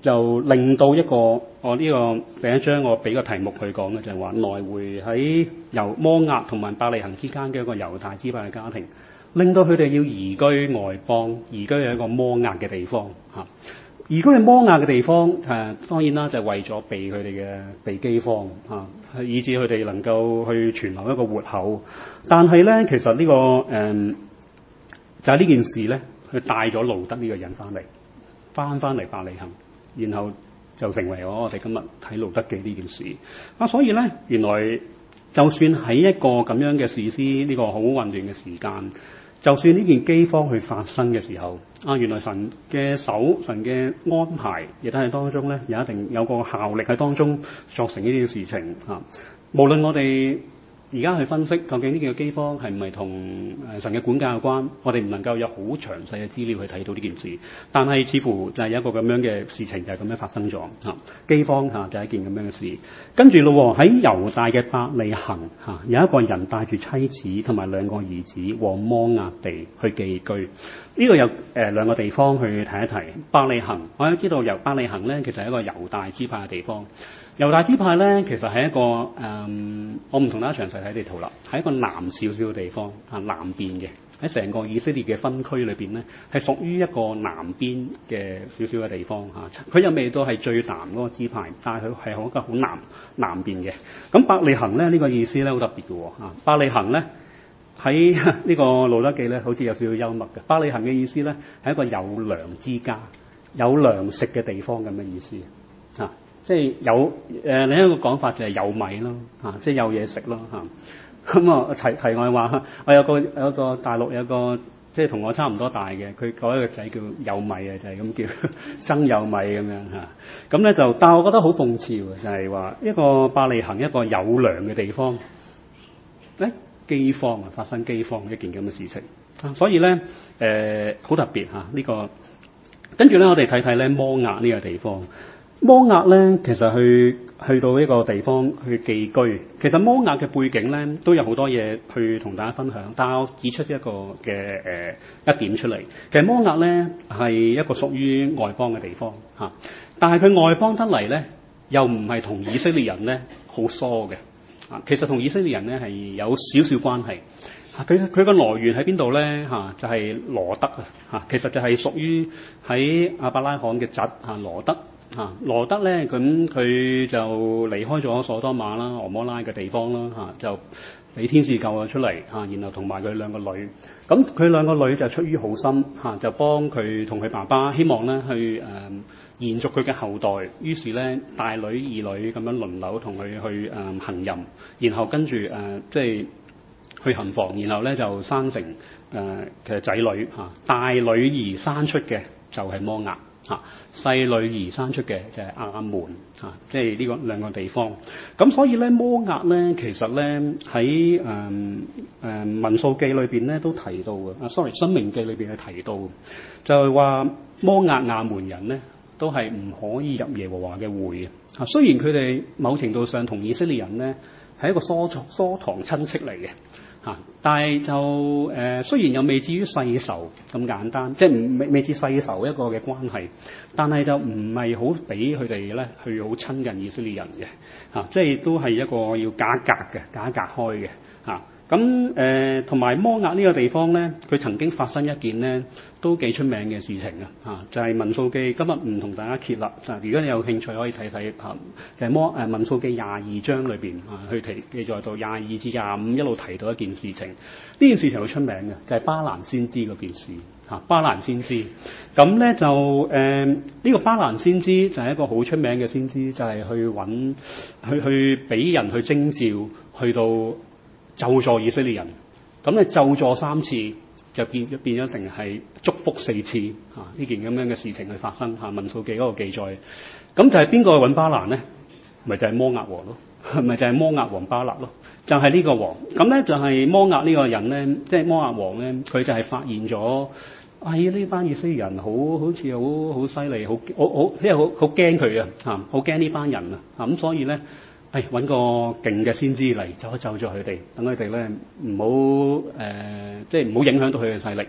就令到一個我呢個第一章我俾個題目佢講嘅就係話來回喺由摩押同埋伯利恆之間嘅一個猶大支派嘅家庭，令到佢哋要移居外邦，移居喺一個摩押嘅地方嚇。移居喺摩押嘅地方誒、啊，當然啦就係為咗避佢哋嘅避饑荒嚇，以致佢哋能夠去存留一個活口。但係咧，其實呢、這個誒、嗯、就係、是、呢件事咧，佢帶咗路得呢個人翻嚟，翻翻嚟伯利恆。然後就成為咗我哋今日睇路得記呢件事啊，所以咧原來就算喺一個咁樣嘅士師呢個好混亂嘅時間，就算呢件饑荒去發生嘅時候啊，原來神嘅手、神嘅安排亦都係當中咧有一定有個效力喺當中作成呢啲事情啊。無論我哋而家去分析究竟呢個饑荒係唔係同誒神嘅管教有關，我哋唔能夠有好詳細嘅資料去睇到呢件事，但係似乎就係有一個咁樣嘅事情就係咁樣發生咗嚇，饑荒嚇就係一件咁樣嘅事。跟住咯喺猶大嘅伯利恆嚇，有一個人帶住妻子同埋兩個兒子往摩押地去寄居。呢度有誒兩個地方去睇一睇。伯利恆我都知道由伯利恆咧，其實係一個猶大支派嘅地方。猶大支派咧，其實係一個誒、嗯，我唔同大家詳細睇地圖啦，係一個南少少嘅地方啊，南邊嘅喺成個以色列嘅分區裏邊咧，係屬於一個南邊嘅少少嘅地方嚇。佢又未到係最南嗰個支派，但係佢係好一個好南南邊嘅。咁伯利恆咧呢、這個意思咧好特別嘅喎嚇。伯利恆咧喺呢個路得記咧，好似有少少幽默嘅。伯利恆嘅意思咧係一個有糧之家、有糧食嘅地方咁嘅意思嚇。啊即係有誒、呃、另一個講法就係有米咯嚇、啊，即係有嘢食咯嚇。咁啊題題外話，我有個有個大陸有個即係同我差唔多大嘅，佢改一個仔叫有米啊，就係、是、咁叫生有米咁樣嚇。咁、啊、咧就，但係我覺得好諷刺喎，就係、是、話一個伯利恆一個有糧嘅地方，誒饑荒啊發生饑荒一件咁嘅事情，啊、所以咧誒好特別嚇呢、這個。跟住咧我哋睇睇咧摩押呢個地方。摩押咧，其實去去到一個地方去寄居，其實摩押嘅背景咧都有好多嘢去同大家分享。但係我指出一個嘅誒、呃、一點出嚟，其實摩押咧係一個屬於外邦嘅地方嚇、啊，但係佢外邦得嚟咧，又唔係同以色列人咧好疏嘅啊。其實同以色列人咧係有少少關係嚇。佢佢個來源喺邊度咧嚇？就係、是、羅得啊嚇。其實就係屬於喺亞伯拉罕嘅侄嚇羅得。嚇、啊、羅得咧，咁佢就離開咗所多瑪啦、俄摩拉嘅地方啦，嚇、啊、就俾天使救咗出嚟嚇、啊，然後同埋佢兩個女，咁佢兩個女就出於好心嚇、啊，就幫佢同佢爸爸希望咧去誒、呃、延續佢嘅後代，於是咧大女二女咁樣輪流同佢去誒、呃、行淫，然後跟住誒、呃、即係去行房，然後咧就生成誒嘅仔女嚇、啊，大女兒生出嘅就係摩押。嚇細女兒生出嘅就係亞捫嚇，即係呢個兩個地方。咁所以咧摩押咧，其實咧喺誒誒民數記裏邊咧都提到嘅。啊，sorry，申命記裏邊係提到，就係話摩押亞捫人咧都係唔可以入耶和華嘅會嘅。嚇，雖然佢哋某程度上同以色列人咧係一個疏疏堂親戚嚟嘅。嚇！但係就誒、呃，雖然又未至於世仇咁簡單，即係唔未未至世仇一個嘅關係，但係就唔係好俾佢哋咧去好親近以色列人嘅嚇、啊，即係都係一個要隔一隔嘅，隔一隔開嘅嚇。咁誒同埋摩押呢個地方咧，佢曾經發生一件咧都幾出名嘅事情啊嚇，就係民數記。今日唔同大家揭啦，就如果你有興趣可以睇睇嚇，就係摩誒民數記廿二章裏邊啊，去提記載到廿二至廿五一路提到一件事情。呢件事情好出名嘅，就係、是、巴蘭先知嗰件事嚇、啊。巴蘭先知咁咧就誒呢、呃這個巴蘭先知就係一個好出名嘅先知，就係、是、去揾去去俾人去徵召去到。咒詛以色列人，咁咧咒詛三次就變變咗成係祝福四次嚇，呢件咁樣嘅事情去發生嚇。民數記嗰個記載，咁就係邊個去揾巴蘭咧？咪就係、是、摩押王咯，咪就係、是、摩押王巴勒咯，就係、是、呢個王。咁咧就係摩押呢個人咧，即、就、係、是、摩押王咧，佢就係發現咗，哎呢班以色列人好好似好好犀利，好好好即係好好驚佢啊嚇，好驚呢班人啊嚇，咁所以咧。誒揾、哎、個勁嘅先知嚟咒一咒咗佢哋，等佢哋咧唔好誒，即係唔好影響到佢嘅勢力。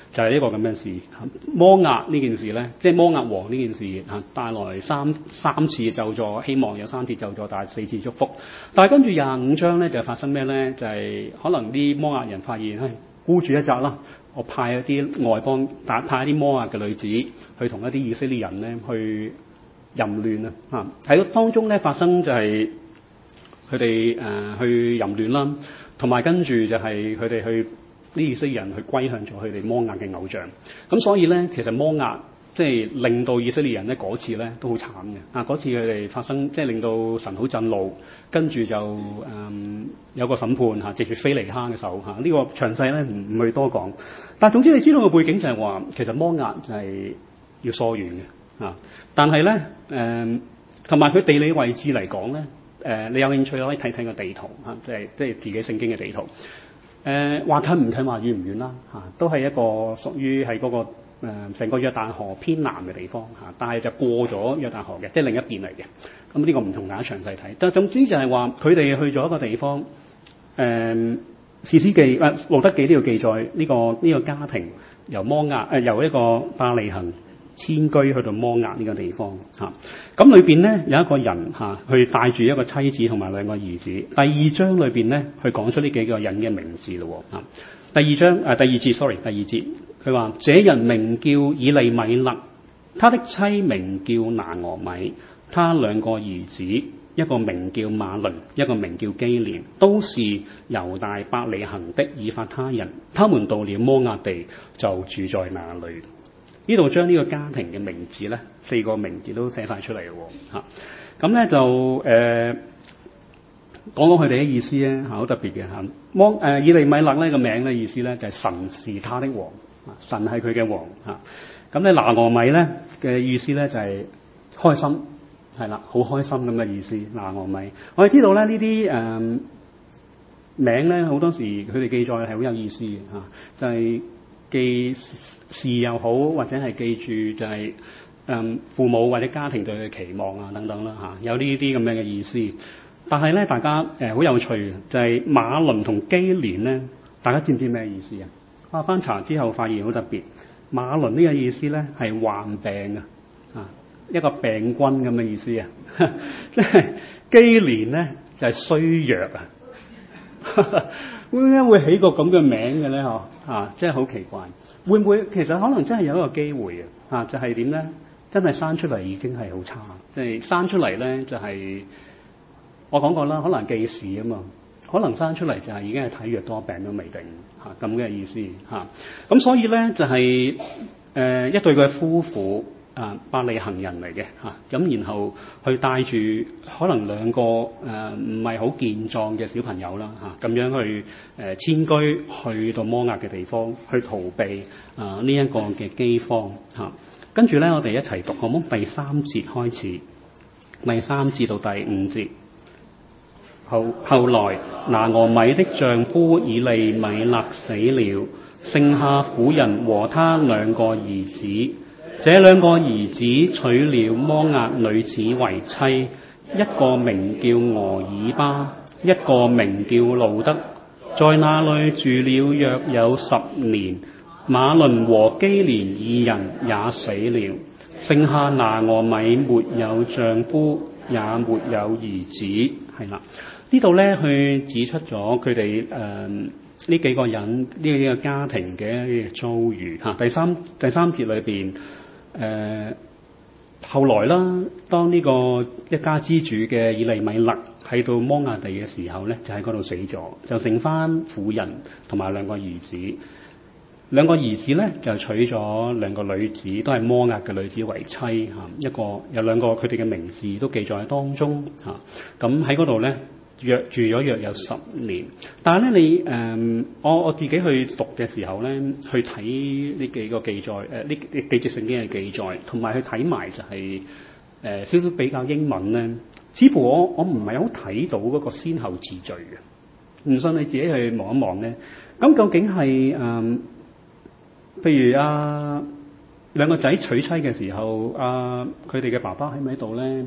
就係、是、呢個咁嘅事。摩押呢件事咧，即係摩押王呢件事嚇，帶來三三次咒詛，希望有三次咒詛，但係四次祝福。但係跟住廿五章咧就發生咩咧？就係、是、可能啲摩押人發現，唉，孤注一擲啦，我派一啲外邦，打派一啲摩押嘅女子去同一啲以色列人咧去淫亂啊！嚇喺當中咧發生就係佢哋誒去淫亂啦，同埋跟住就係佢哋去啲以色列人去歸向咗佢哋摩押嘅偶像。咁所以咧，其實摩押即係令到以色列人咧嗰次咧都好慘嘅啊！嗰次佢哋發生即係令到神好震怒，跟住就誒、嗯、有個審判嚇，藉住非尼哈嘅手嚇。呢、這個詳細咧唔唔去多講，但係總之你知道個背景就係話，其實摩押就係要疏遠嘅啊。但係咧誒，同埋佢地理位置嚟講咧。誒、呃，你有興趣可以睇睇個地圖嚇、啊，即係即係自己聖經嘅地圖。誒、呃，話近唔近，話遠唔遠啦嚇，都係一個屬於係嗰個成、呃、個約旦河偏南嘅地方嚇、啊，但係就過咗約旦河嘅，即係另一邊嚟嘅。咁呢個唔同大家詳細睇。但係總之就係話，佢哋去咗一個地方。誒、呃，士師記誒、呃、路得記都要記載呢、這個呢、這個家庭由摩押誒、呃、由一個伯利恆遷居去到摩押呢個地方嚇，咁裏邊咧有一個人嚇、啊，去帶住一個妻子同埋兩個兒子。第二章裏邊咧，去講出呢幾個人嘅名字咯喎、啊、第二章誒、啊、第二節，sorry，第二節，佢話：這人名叫以利米勒，他的妻名叫拿俄米，他兩個兒子，一個名叫馬倫，一個名叫基連，都是猶大伯利恆的以法他人。他們到了摩押地，就住在那裏。呢度將呢個家庭嘅名字咧，四個名字都寫晒出嚟咯喎嚇。咁咧就誒、呃、講講佢哋嘅意思咧嚇，好特別嘅嚇。摩誒、呃、以利米勒呢個名咧意思咧就係、是、神是他的王，神係佢嘅王嚇。咁咧拿俄米咧嘅意思咧就係、是、開心，係啦，好開心咁嘅意思。拿俄米，我哋知道咧呢啲誒名咧好多時佢哋記載係好有意思嘅嚇，就係、是、記事又好，或者係記住就係、是、誒、嗯、父母或者家庭對佢嘅期望啊等等啦嚇、啊，有呢啲咁樣嘅意思。但係咧，大家誒好、呃、有趣嘅就係、是、馬倫同基連咧，大家知唔知咩意思啊？啊，翻查之後發現好特別，馬倫呢個意思咧係患病啊，啊一個病君咁嘅意思啊，即係基連咧就係、是、衰弱啊。點解會起個咁嘅名嘅咧？嗬啊，真係好奇怪。會唔會其實可能真係有一個機會啊？就係點咧？真係生出嚟已經係好差，即係生出嚟咧就係、是、我講過啦，可能記事啊嘛，可能生出嚟就係已經係體弱多病都未定嚇咁嘅意思嚇。咁、啊、所以咧就係、是、誒、呃、一對嘅夫婦。啊，伯利恆人嚟嘅嚇，咁、啊、然後去帶住可能兩個誒唔係好健壯嘅小朋友啦嚇，咁、啊、樣去誒、呃、遷居去到摩押嘅地方，去逃避啊呢一、這個嘅饑荒嚇。跟住咧，我哋一齊讀好冇？第三節開始，第三節到第五節。後後來，拿俄米的丈夫以利米勒死了，剩下婦人和他兩個兒子。這兩個兒子娶了摩押女子為妻，一個名叫俄珥巴，一個名叫路得，在那裏住了約有十年。馬倫和基連二人也死了，剩下拿俄米沒有丈夫，也沒有兒子。係啦，呢度咧去指出咗佢哋誒呢幾個人呢幾個家庭嘅一啲遭遇嚇。第三第三節裏邊。誒、呃、後來啦，當呢個一家之主嘅以利米勒喺到摩押地嘅時候咧，就喺嗰度死咗，就剩翻婦人同埋兩個兒子。兩個兒子咧就娶咗兩個女子，都係摩押嘅女子為妻嚇。一個有兩個佢哋嘅名字都記載喺當中嚇。咁喺嗰度咧。約住咗約有十年，但係咧你誒、呃，我我自己去讀嘅時候咧，去睇呢幾個記載，誒呢幾節聖經嘅記載，同埋去睇埋就係、是、誒、呃、少少比較英文咧，似乎我我唔係好睇到嗰個先後次序嘅，唔信你自己去望一望咧。咁究竟係誒、呃，譬如啊兩個仔娶妻嘅時候，啊佢哋嘅爸爸喺唔喺度咧？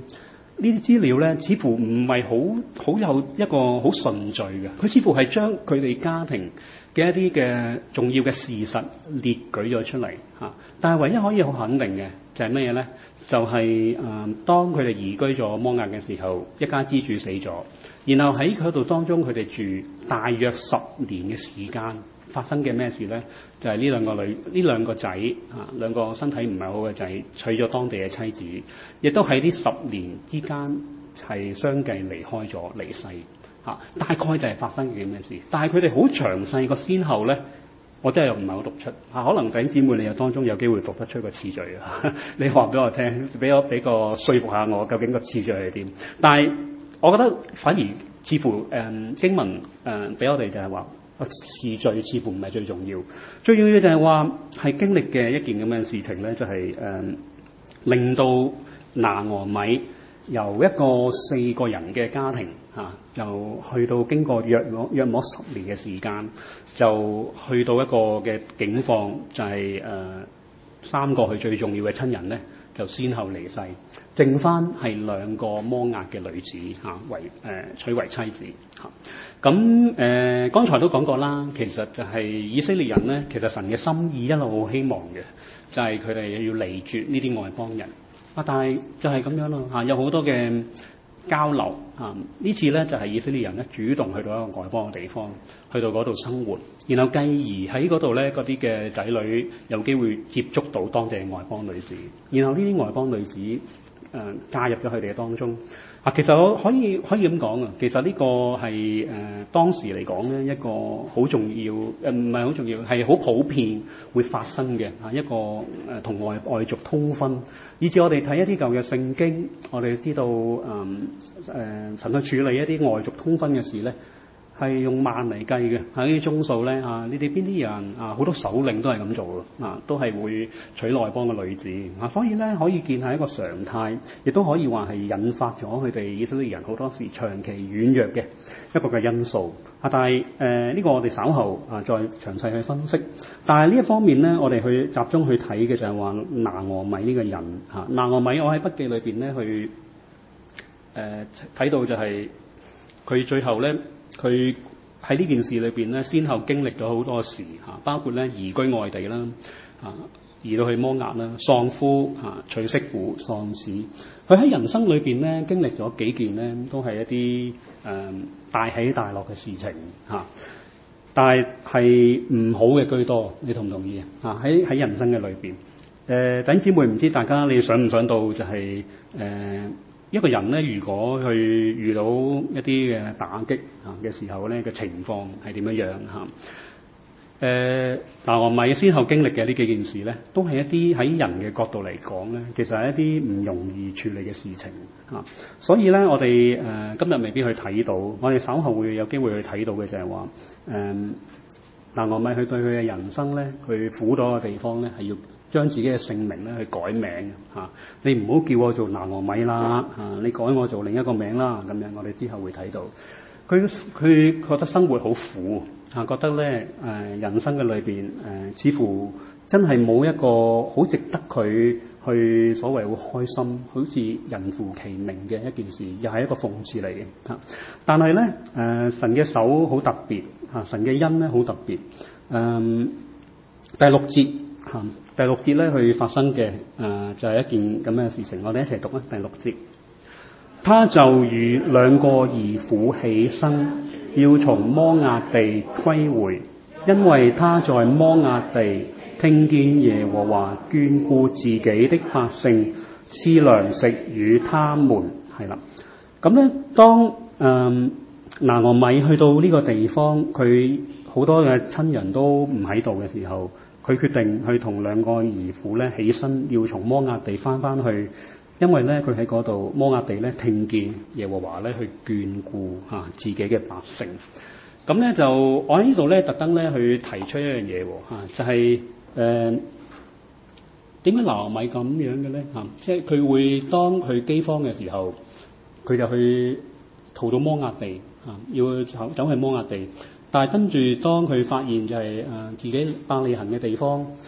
呢啲資料咧，似乎唔係好好有一個好順序嘅，佢似乎係將佢哋家庭嘅一啲嘅重要嘅事實列舉咗出嚟嚇。但係唯一可以好肯定嘅就係咩嘢咧？就係、是、誒、呃，當佢哋移居咗摩押嘅時候，一家之主死咗，然後喺佢度當中佢哋住大約十年嘅時間。發生嘅咩事咧？就係、是、呢兩個女，呢兩個仔啊，兩個身體唔係好嘅仔，娶咗當地嘅妻子，亦都喺呢十年之間係相繼離開咗離世嚇、啊。大概就係發生嘅咩事，但係佢哋好詳細個先後咧，我真係又唔係好讀出嚇、啊。可能弟兄姊妹你又當中有機會讀得出個次序啊？你話俾我聽，俾我俾個説服下我，究竟個次序係點？但係我覺得反而似乎誒、嗯、經文誒俾、呃、我哋就係話。時序似乎唔係最重要，最重要就係話係經歷嘅一件咁嘅事情咧，就係、是、誒、嗯、令到拿俄米由一個四個人嘅家庭嚇、啊，就去到經過約摸約摸十年嘅時間，就去到一個嘅境況，就係、是、誒、呃、三個佢最重要嘅親人咧，就先後離世，剩翻係兩個摩押嘅女子嚇、啊、為誒、呃、娶為妻子嚇。咁、啊、誒剛才都講過啦，其實就係以色列人咧，其實神嘅心意一路好希望嘅，就係佢哋要離絕呢啲外邦人啊。但係就係咁樣咯嚇、啊，有好多嘅交流啊。呢次咧就係、是、以色列人咧主動去到一個外邦嘅地方，去到嗰度生活，然後繼而喺嗰度咧嗰啲嘅仔女有機會接觸到當地嘅外邦女子，然後呢啲外邦女子誒、呃、加入咗佢哋嘅當中。啊，其實我可以可以咁講啊，其實呢個係誒、呃、當時嚟講咧一個好重要誒，唔係好重要，係好普遍會發生嘅啊一個誒同、呃、外外族通婚，以至我哋睇一啲舊嘅聖經，我哋知道誒誒神去處理一啲外族通婚嘅事咧，係用萬嚟計嘅，喺啲宗數咧啊，你哋邊啲人啊，好多首領都係咁做嘅啊，都係會娶外邦嘅女子啊，所以咧可以見係一個常態，亦都可以話係引發咗佢哋以色列人好多時長期軟弱嘅一個嘅因素啊。但係誒呢個我哋稍後啊再詳細去分析。但係呢一方面咧，我哋去集中去睇嘅就係話拿俄米呢個人嚇。拿俄米我喺筆記裏邊咧去誒睇到就係佢最後咧。佢喺呢件事裏邊咧，先後經歷咗好多事嚇，包括咧移居外地啦，啊移到去摩押啦，喪夫嚇，娶媳婦喪子。佢喺人生裏邊咧經歷咗幾件咧，都係一啲誒、呃、大起大落嘅事情嚇、啊，但係係唔好嘅居多。你同唔同意啊？喺喺人生嘅裏邊，誒弟兄姊妹唔知大家你想唔想到就係、是、誒？呃一個人咧，如果去遇到一啲嘅打擊啊嘅時候咧，嘅情況係點樣樣嚇？誒，拿俄米先後經歷嘅呢幾件事咧，都係一啲喺人嘅角度嚟講咧，其實係一啲唔容易處理嘅事情嚇、啊。所以咧，我哋誒、呃、今日未必去睇到，我哋稍後會有機會去睇到嘅就係話誒，拿俄米佢對佢嘅人生咧，佢苦咗嘅地方咧，係要將自己嘅姓名咧去改名嚇、啊，你唔好叫我做拿俄米啦嚇、啊，你改我做另一個名啦咁樣，我哋之後會睇到。佢佢覺得生活好苦嚇、啊，覺得咧誒、呃、人生嘅裏邊誒，似乎真係冇一個好值得佢去所謂好開心，好似人乎其名嘅一件事，又係一個諷刺嚟嘅嚇。但係咧誒，神嘅手好特別嚇、啊，神嘅恩咧好特別。誒、啊、第六節嚇。啊第六節咧，去發生嘅誒、呃、就係、是、一件咁嘅事情，我哋一齊讀啦。第六節，他就與兩個兒婦起身，要從摩押地歸回，因為他在摩押地聽見耶和華眷顧自己的百姓，賜糧食與他們。係啦，咁咧，當誒、呃、拿俄米去到呢個地方，佢好多嘅親人都唔喺度嘅時候。佢決定去同兩個兒婦咧起身，要從摩押地翻翻去，因為咧佢喺嗰度摩押地咧聽見耶和華咧去眷顧嚇、啊、自己嘅百姓。咁咧就我喺呢度咧特登咧去提出一樣嘢喎，就係誒點解拿俄米咁樣嘅咧嚇？即係佢會當佢饑荒嘅時候，佢就去逃到摩押地嚇、啊，要走走去摩押地。但係跟住，當佢發現就係、是、誒、呃、自己伯利恆嘅地方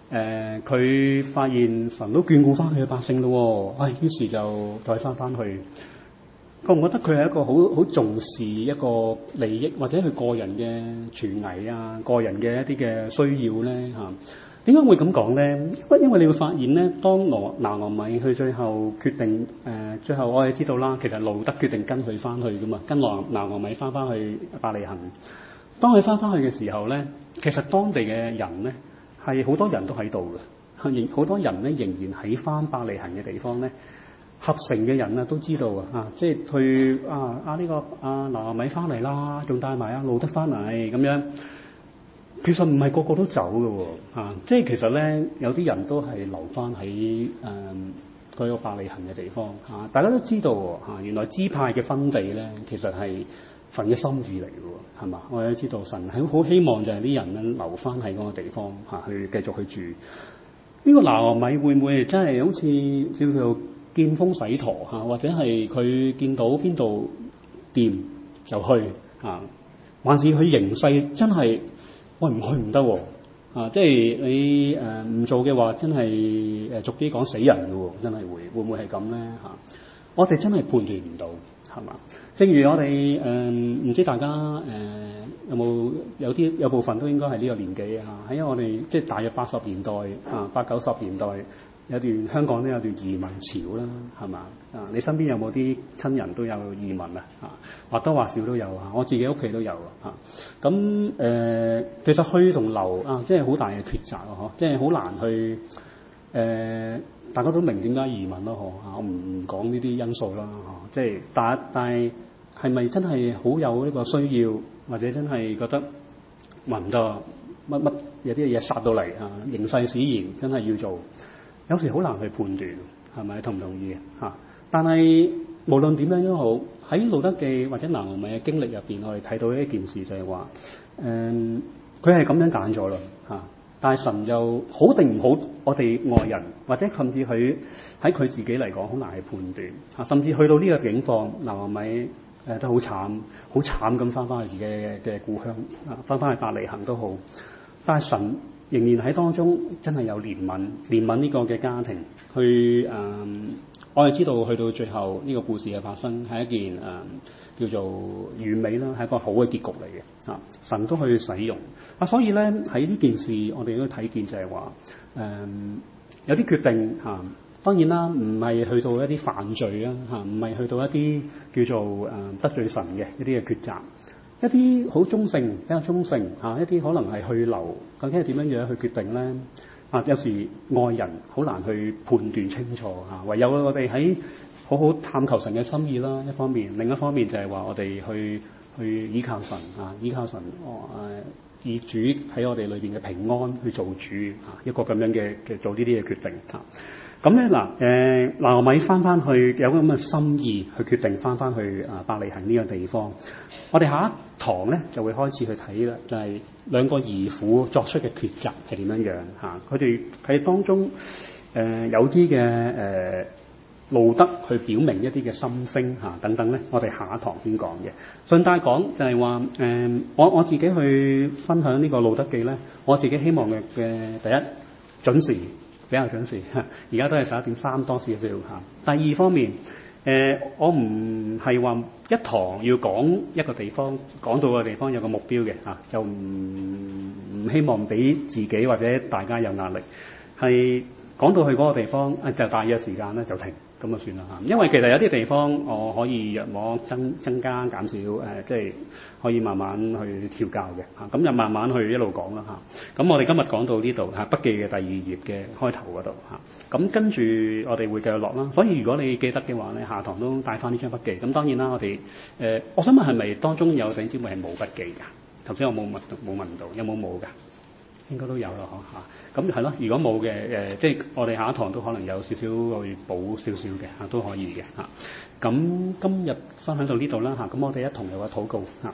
誒佢發現神都眷顧翻佢嘅百姓咯，唉、哎，於是就再翻翻去。覺唔覺得佢係一個好好重視一個利益或者佢個人嘅權益啊、個人嘅一啲嘅需要咧嚇？點解會咁講咧？因為你會發現咧，當羅拿俄米佢最後決定誒、呃，最後我哋知道啦，其實路德決定跟佢翻去噶嘛，跟羅拿俄米翻翻去伯利恆。當佢翻翻去嘅時候咧，其實當地嘅人咧係好多人都喺度嘅，仍好多人咧仍然喺翻伯利恆嘅地方咧。合城嘅人啊都知道啊，即係佢啊啊呢、這個啊拿俄米翻嚟啦，仲帶埋阿路德翻嚟咁樣。其實唔係個個都走嘅喎，啊，即係其實咧有啲人都係留翻喺誒佢個伯利恆嘅地方嚇、啊。大家都知道嚇、啊，原來支派嘅分地咧，其實係神嘅心意嚟嘅喎，係嘛？我哋都知道神係好希望就係啲人咧留翻喺嗰個地方嚇、啊，去繼續去住。呢、這個拿俄米會唔會真係好似叫做見風使舵嚇、啊，或者係佢見到邊度掂就去嚇、啊，還是佢形勢真係？喂，唔去唔得喎，啊！即係你誒唔、呃、做嘅話，真係誒逐啲講死人嘅喎，真係會會唔會係咁咧嚇？我哋真係判斷唔到，係嘛？正如我哋誒唔知大家誒、呃、有冇有啲有，有部分都應該係呢個年紀嚇，喺、啊、我哋即係大約八十年代啊，八九十年代。有段香港都有段移民潮啦，係嘛？啊，你身邊有冇啲親人都有移民啊？啊，或多或少都有啊。我自己屋企都有啊。咁誒、呃，其實去同留啊，即係好大嘅抉擇啊！嗬，即係好難去誒、呃，大家都明點解移民咯？嗬啊，我唔講呢啲因素啦。嗬、啊，即係但但係係咪真係好有呢個需要，或者真係覺得唔得乜乜有啲嘢殺到嚟啊？形勢使然，真係要做。有時好難去判斷，係咪同唔同意啊？但係無論點樣都好，喺路德記或者拿俄米嘅經歷入邊，我哋睇到一件事就係話，誒佢係咁樣揀咗啦嚇。但係神又好定唔好，我哋外人或者甚至佢喺佢自己嚟講，好難去判斷嚇。甚至去到呢個境況，拿俄米誒、呃、都好慘，好慘咁翻返去自己嘅嘅故鄉啊，翻返去伯利恆都好，但係神仍然喺當中真係有憐憫，憐憫呢個嘅家庭，去誒、呃，我哋知道去到最後呢個故事嘅發生係一件誒、呃、叫做完美啦，係一個好嘅結局嚟嘅啊！神都去使用啊，所以咧喺呢件事，我哋都睇見就係話誒有啲決定嚇、啊，當然啦，唔係去到一啲犯罪啊嚇，唔係去到一啲叫做誒、呃、得罪神嘅一啲嘅抉擇。一啲好中性，比較中性嚇、啊，一啲可能係去留，究竟係點樣樣去決定咧？啊，有時外人好難去判斷清楚嚇、啊，唯有我哋喺好好探求神嘅心意啦。一方面，另一方面就係話我哋去去依靠神啊，依靠神哦誒，以主喺我哋裏邊嘅平安去做主嚇、啊，一個咁樣嘅嘅做呢啲嘅決定嚇。咁咧嗱誒，拿俄米翻翻去有咁嘅心意去決定翻翻去啊伯利恆呢個地方。我哋下一堂咧就會開始去睇啦，就係、是、兩個兒婦作出嘅抉擇係點樣樣嚇。佢哋喺當中誒、呃、有啲嘅誒路德去表明一啲嘅心聲嚇、啊、等等咧，我哋下一堂先講嘅。順帶講就係話誒，我我自己去分享呢個路德記咧，我自己希望嘅嘅第一準時。比較準時，而家都係十一點三多少少嚇。第二方面，誒、呃、我唔係話一堂要講一個地方，講到個地方有個目標嘅嚇、啊，就唔唔希望俾自己或者大家有壓力，係講到去嗰個地方，就大約時間咧就停。咁就算啦嚇，因為其實有啲地方我可以若我增增加減少誒、呃，即係可以慢慢去調教嘅嚇，咁、啊、就慢慢去一路講啦嚇。咁、啊、我哋今日講到呢度嚇，筆記嘅第二頁嘅開頭嗰度嚇，咁、啊、跟住我哋會繼續落啦。所以如果你記得嘅話咧，下堂都帶翻呢張筆記。咁當然啦，我哋誒、呃，我想問係咪當中有弟兄姊妹係冇筆記㗎？頭先我冇問冇問到，有冇冇㗎？應該都有啦，嗬嚇。咁係咯，如果冇嘅誒，即係我哋下一堂都可能有少少去補少少嘅嚇，都可以嘅嚇。咁、啊、今日分享到呢度啦嚇，咁、啊、我哋一同有個禱告嚇。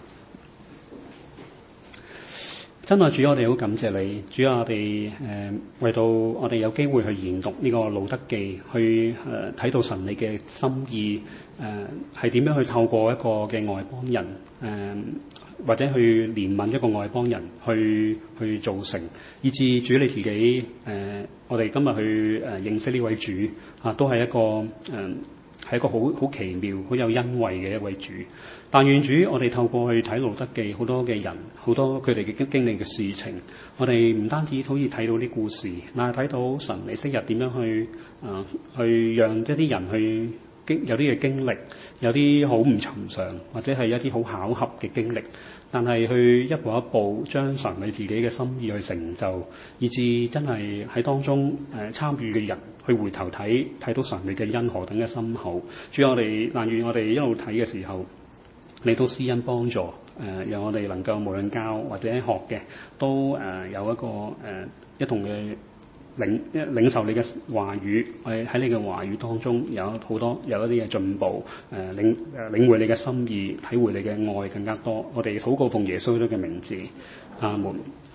真愛主，我哋好感謝你，主啊，我哋誒、呃、為到我哋有機會去研讀呢個路德記，去誒睇、呃、到神你嘅心意誒係點樣去透過一個嘅外邦人誒。呃或者去憐憫一個外邦人，去去造成，以致主你自己誒、呃，我哋今日去誒、呃、認識呢位主啊，都係一個誒係、呃、一個好好奇妙、好有恩惠嘅一位主。但願主我哋透過去睇路德記好多嘅人，好多佢哋嘅經經歷嘅事情，我哋唔單止可以睇到啲故事，但係睇到神你昔日點樣去啊、呃，去讓一啲人去。經有啲嘅經歷，有啲好唔尋常，或者係一啲好巧合嘅經歷，但係去一步一步將神你自己嘅心意去成就，以致真係喺當中誒、呃、參與嘅人去回頭睇，睇到神你嘅恩何等嘅深厚。主我哋但願我哋一路睇嘅時候，你都施恩幫助，誒、呃、讓我哋能夠無論教或者學嘅，都誒、呃、有一個誒、呃、一同嘅。領領受你嘅話語，喺喺你嘅話語當中有好多有一啲嘅進步，誒、呃、領誒領會你嘅心意，體會你嘅愛更加多。我哋禱告奉耶穌基督嘅名字，阿門。